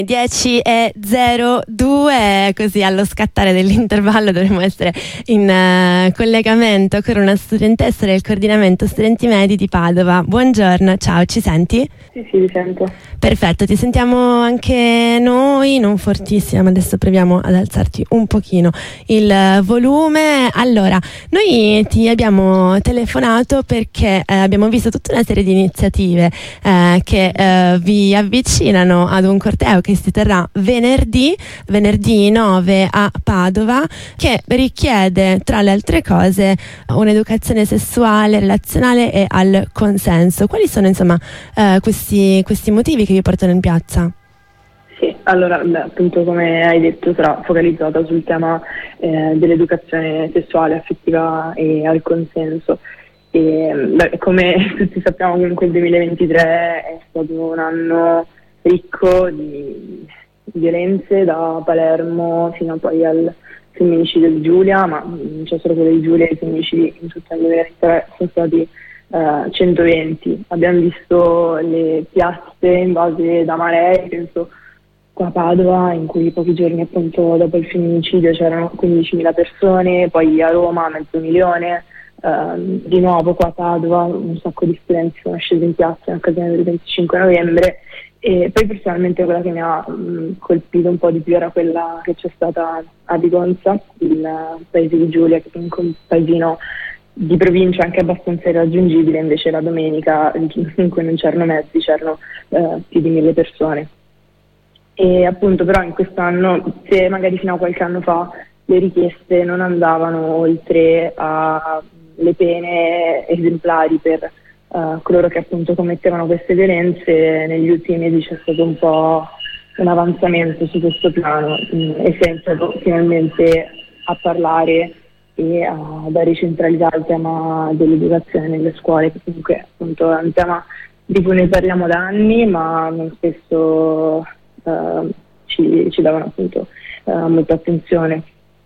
10:02, così allo scattare dell'intervallo dovremo essere in collegamento con una studentessa del coordinamento studenti medi di Padova. Buongiorno, ciao, ci senti? Sì, vi sento. Perfetto, ti sentiamo anche noi, non fortissimo, ma adesso proviamo ad alzarti un pochino il volume. Allora, noi ti abbiamo telefonato perché abbiamo visto tutta una serie di iniziative che vi avvicinano ad un corteo che si terrà venerdì 9 a Padova, che richiede tra le altre cose un'educazione sessuale, relazionale e al consenso. Quali sono insomma questi motivi che vi portano in piazza? Sì, allora appunto come hai detto sarà focalizzata sul tema dell'educazione sessuale, affettiva e al consenso. Come tutti sappiamo comunque il 2023 è stato un anno ricco di violenze, da Palermo fino poi al femminicidio di Giulia, ma non c'è solo quello di Giulia, i femminicidi in tutta il 2023 sono stati 120. Abbiamo visto le piazze invase da maree, penso qua a Padova, in cui pochi giorni appunto dopo il femminicidio c'erano 15.000 persone, poi a Roma 500.000, di nuovo qua a Padova un sacco di studenti sono scesi in piazza in occasione del 25 novembre. E poi personalmente quella che mi ha colpito un po' di più era quella che c'è stata a Vigonza, il paese di Giulia, che è un paesino di provincia anche abbastanza irraggiungibile. Invece la domenica, in cui non c'erano mezzi, c'erano più di 1.000 persone. E appunto però in quest'anno, se magari fino a qualche anno fa le richieste non andavano oltre alle pene esemplari per coloro che appunto commettevano queste violenze, negli ultimi mesi c'è stato un po' un avanzamento su questo piano e si è iniziato finalmente a parlare e a dare centralità al tema dell'educazione nelle scuole, che comunque appunto è un tema di cui ne parliamo da anni, ma non spesso ci davano appunto molta attenzione.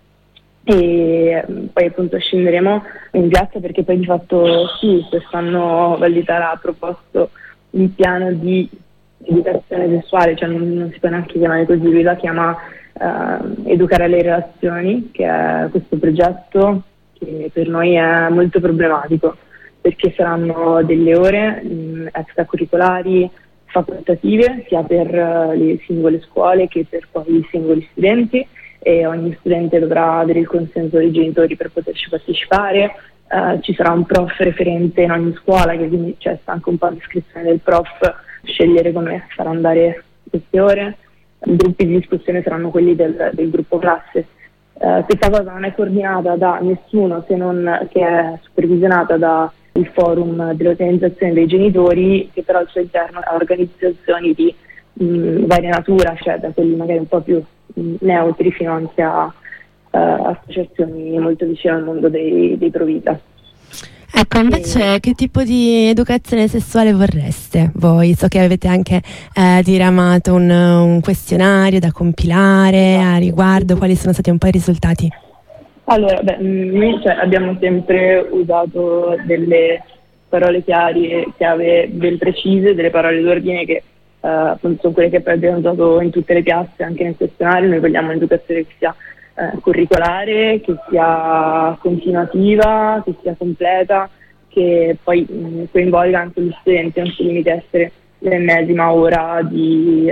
E poi appunto scenderemo in piazza perché poi di fatto sì, quest'anno Valditara ha proposto un piano di educazione sessuale, cioè non si può neanche chiamare così, lui la chiama Educare alle relazioni, che è questo progetto che per noi è molto problematico, perché saranno delle ore extracurricolari facoltative sia per le singole scuole che per poi i singoli studenti, e ogni studente dovrà avere il consenso dei genitori per poterci partecipare. Ci sarà un prof referente in ogni scuola, che quindi c'è anche un po' di iscrizione del prof, scegliere come farà andare queste ore. I gruppi di discussione saranno quelli del gruppo classe. Questa cosa non è coordinata da nessuno se non che è supervisionata dal forum dell'organizzazione dei genitori, che però al suo interno ha organizzazioni di varia natura, cioè da quelli magari un po' più neutri fino anche a associazioni molto vicine al mondo dei Provita. Ecco, invece che tipo di educazione sessuale vorreste voi? So che avete anche diramato un questionario da compilare a riguardo. Quali sono stati un po' i risultati? Allora, noi abbiamo sempre usato delle parole chiave ben precise, delle parole d'ordine che appunto sono quelle che poi abbiamo usato in tutte le piazze, anche nel questionario. Noi vogliamo un'educazione che sia curricolare, che sia continuativa, che sia completa, che poi coinvolga anche gli studenti, non si limiti a essere l'ennesima ora di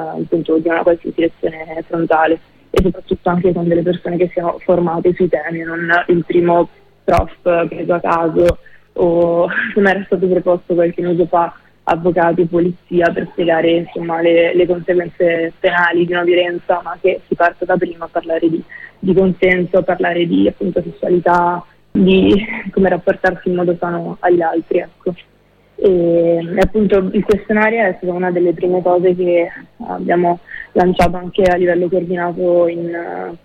una qualsiasi lezione frontale, e soprattutto anche con delle persone che siano formate sui temi, non il primo prof preso a caso o come era stato proposto qualche mese fa, avvocati e polizia per spiegare insomma le conseguenze penali di una violenza, ma che si parte da prima a parlare di consenso, a parlare di appunto sessualità, di come rapportarsi in modo sano agli altri, ecco. E appunto il questionario è stata una delle prime cose che abbiamo lanciato anche a livello coordinato in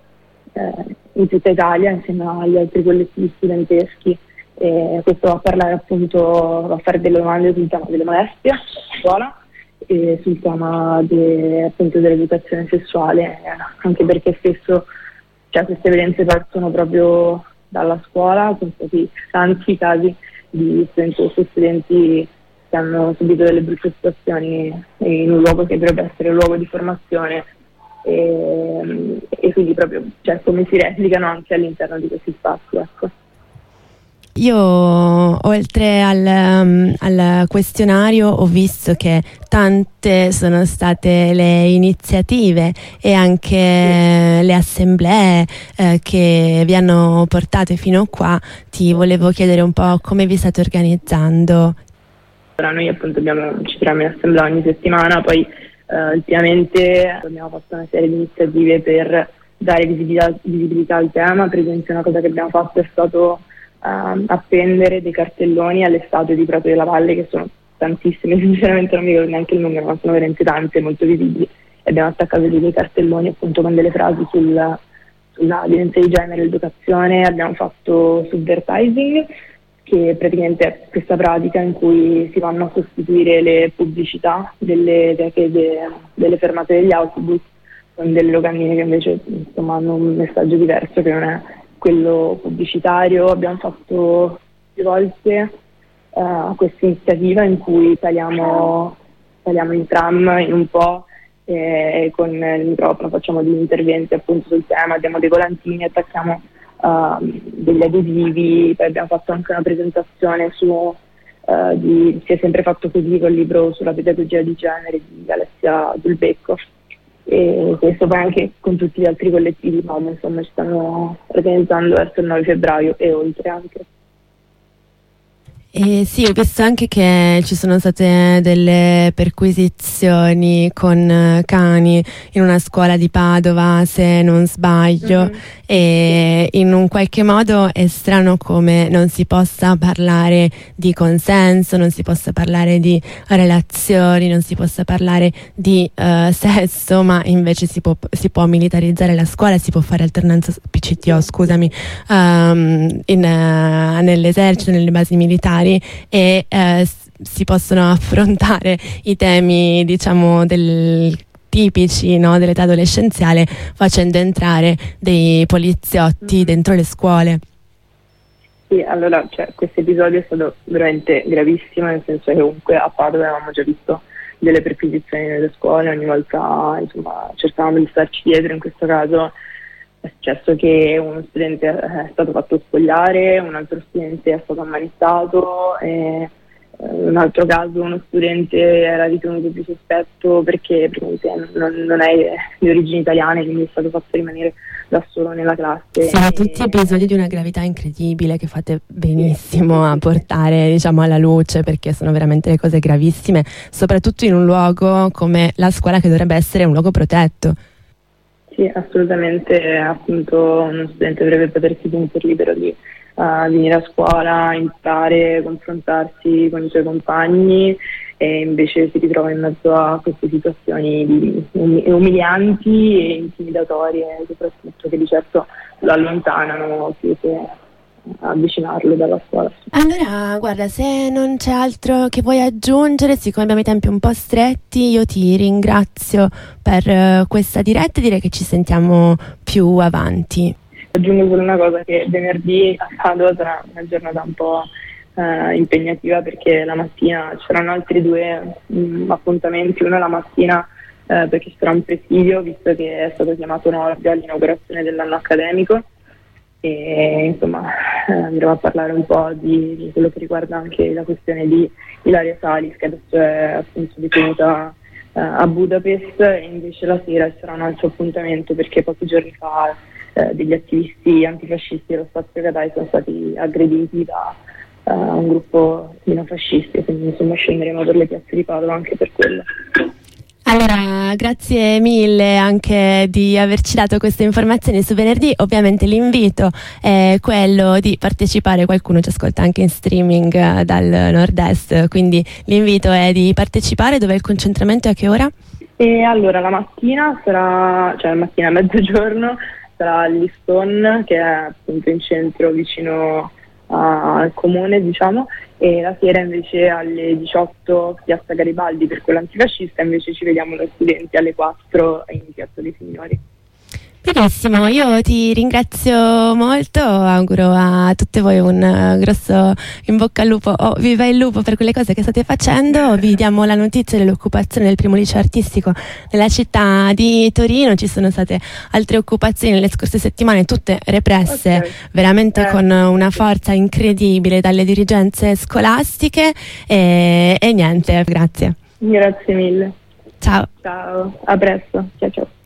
tutta Italia insieme agli altri collettivi studenteschi. E questo va a parlare appunto, va a fare delle domande sul tema delle molestie a scuola e sul tema appunto dell'educazione sessuale, anche perché spesso queste violenze partono proprio dalla scuola. Sono stati tanti casi di studenti che hanno subito delle brutte situazioni in un luogo che dovrebbe essere un luogo di formazione, e quindi proprio, cioè, come si replicano anche all'interno di questi spazi, ecco. Io, oltre al questionario, ho visto che tante sono state le iniziative e anche le assemblee che vi hanno portate fino qua. Ti volevo chiedere un po' come vi state organizzando. Allora, noi appunto ci troviamo in assemblea ogni settimana, poi ultimamente abbiamo fatto una serie di iniziative per dare visibilità al tema. Per esempio, una cosa che abbiamo fatto è stato appendere dei cartelloni alle statue di Prato della Valle, che sono tantissime, sinceramente non mi ricordo neanche il numero, ma sono veramente tante, molto visibili, e abbiamo attaccato dei cartelloni appunto con delle frasi sulla violenza di genere e l'educazione. Abbiamo fatto subvertising, che praticamente è questa pratica in cui si vanno a sostituire le pubblicità delle fermate degli autobus con delle locandine che invece, insomma, hanno un messaggio diverso, che non è quello pubblicitario. Abbiamo fatto più volte questa iniziativa in cui saliamo in tram in un po', e con il microfono facciamo degli interventi appunto sul tema, abbiamo dei volantini, attacchiamo degli adesivi. Poi abbiamo fatto anche una presentazione di Si è sempre fatto così, col libro sulla pedagogia di genere di Alessia Dulbecco, e questo poi anche con tutti gli altri collettivi, ma insomma ci stanno organizzando verso il 9 febbraio e oltre anche. Sì, ho visto anche che ci sono state delle perquisizioni con cani in una scuola di Padova, se non sbaglio, e in un qualche modo è strano come non si possa parlare di consenso, non si possa parlare di relazioni, non si possa parlare di sesso, ma invece si può militarizzare la scuola, si può fare alternanza PCTO, scusami, nell'esercito, nelle basi militari, e si possono affrontare i temi, diciamo, tipici, no, dell'età adolescenziale, facendo entrare dei poliziotti dentro le scuole. Sì, allora, questo episodio è stato veramente gravissimo, nel senso che comunque a Padova avevamo già visto delle perquisizioni nelle scuole, ogni volta, insomma, cercavamo di starci dietro. In questo caso è successo che uno studente è stato fatto spogliare, un altro studente è stato ammanestato, e in un altro caso uno studente era ritenuto più sospetto perché non è di origini italiane, quindi è stato fatto rimanere da solo nella classe. Sono tutti episodi di una gravità incredibile che fate benissimo a portare, diciamo, alla luce, perché sono veramente le cose gravissime, soprattutto in un luogo come la scuola, che dovrebbe essere un luogo protetto. Sì, assolutamente. Appunto, uno studente dovrebbe potersi sentire libero di venire a scuola, imparare, confrontarsi con i suoi compagni, e invece si ritrova in mezzo a queste situazioni umilianti e intimidatorie, soprattutto, che di certo lo allontanano più che avvicinarlo dalla scuola. Allora, guarda, se non c'è altro che vuoi aggiungere, siccome abbiamo i tempi un po' stretti, io ti ringrazio per questa diretta e direi che ci sentiamo più avanti. Aggiungo solo una cosa, che venerdì a Padova sarà una giornata un po' impegnativa, perché la mattina ci saranno altri due appuntamenti. Uno la mattina perché ci sarà un presidio, visto che è stato chiamato Nordia all'inaugurazione dell'anno accademico, e insomma andremo a parlare un po' di quello che riguarda anche la questione di Ilaria Salis, che adesso è appunto detenuta a Budapest. E invece la sera ci sarà un altro appuntamento, perché pochi giorni fa degli attivisti antifascisti dello Spazio Catai sono stati aggrediti da un gruppo di neofascisti, quindi insomma scenderemo per le piazze di Padova anche per quello. Allora, grazie mille anche di averci dato queste informazioni su venerdì. Ovviamente l'invito è quello di partecipare, qualcuno ci ascolta anche in streaming dal nord-est, quindi l'invito è di partecipare. Dov'è il concentramento e a che ora? E allora la mattina sarà, la mattina a mezzogiorno, sarà all'Iston, che è appunto in centro vicino al comune, diciamo, e la sera invece alle 18 Piazza Garibaldi per quello antifascista. Invece ci vediamo noi studenti alle 4 in Piazza dei Signori. Benissimo, io ti ringrazio molto, auguro a tutte voi un grosso in bocca al lupo, viva il lupo per quelle cose che state facendo. Vi diamo la notizia dell'occupazione del primo liceo artistico nella città di Torino. Ci sono state altre occupazioni nelle scorse settimane, tutte represse veramente con una forza incredibile dalle dirigenze scolastiche e niente, grazie. Grazie mille. Ciao. Ciao, a presto. Ciao ciao.